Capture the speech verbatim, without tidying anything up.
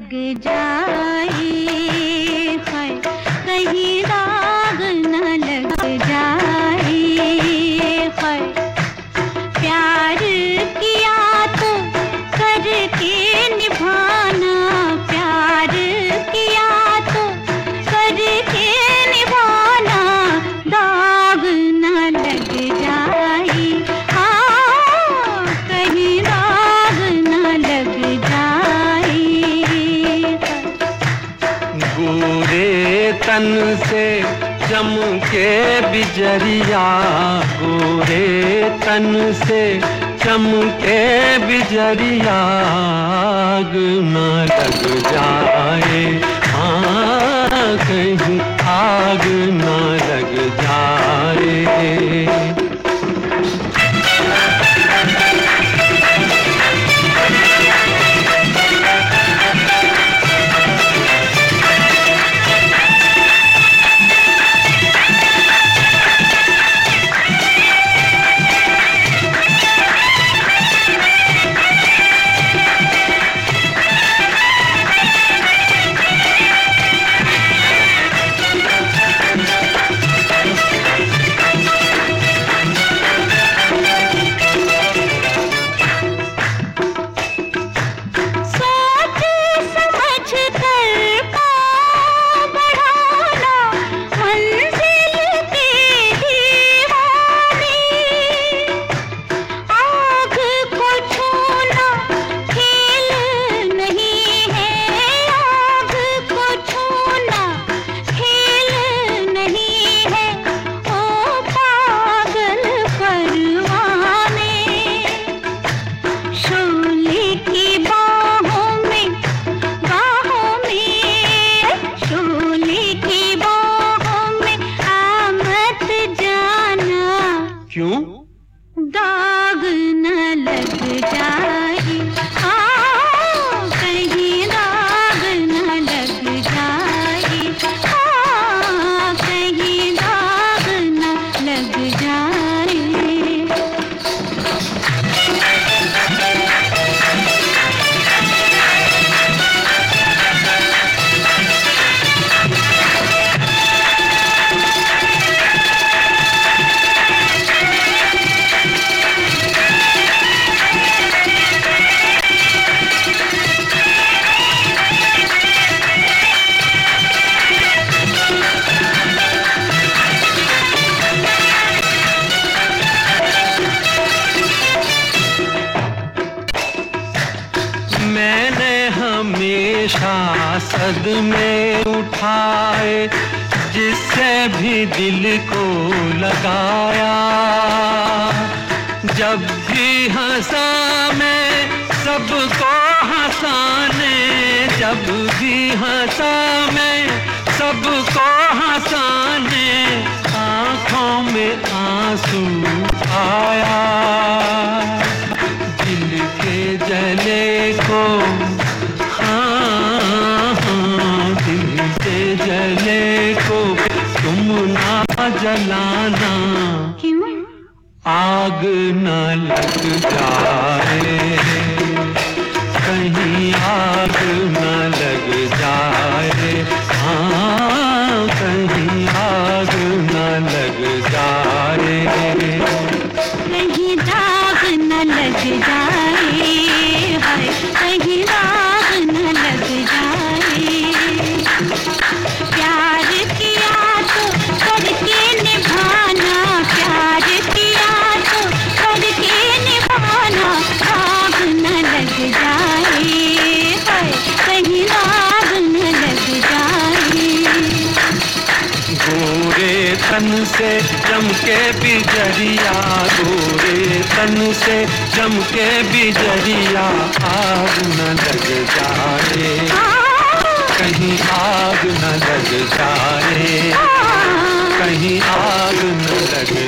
लग जाए, हाय कहीं दाग न लग जाए, हाय प्यार किया तो करके निभाना, प्यार किया तो करके निभाना, दाग न लग जाए, हाँ कहीं दाग न लग जाए। गोरे तन से चमके बिजरिया, गोरे तन से चमके बिजरिया, आग न लग जाए, हाँ कहीं आग न लग जाए। क्यों? दाग न लग जाए, हाँ कहीं दाग न लग जाए, हाँ कहीं दाग न लग जाए। मैंने हमेशा सदमे उठाए, जिससे भी दिल को लगाया, जब भी हंसा मैं सबको हंसाने, जब भी हंसा मैं सबको हंसाने, आँखों में आंसू आया, दिल के जले को, हाँ हाँ दिल के जले को तुम ना जलाना, क्यों? आग न लग जाए, कहीं आग न लग जाए, हाँ कहीं आग न लग जाए, कहीं दाग न लग जाए, हाय कहीं दाग न लग जाए, प्यार किया तो करके निभाना, प्यार किया तो करके निभाना, दाग न लग जाए, हाय कहीं दाग न लग जाए। गोरे तन से चमके बिजरिया, गोरे तन से चमके बिजरिया, आग न लग जाए, कहीं आग न लग जाए, कहीं आग न लग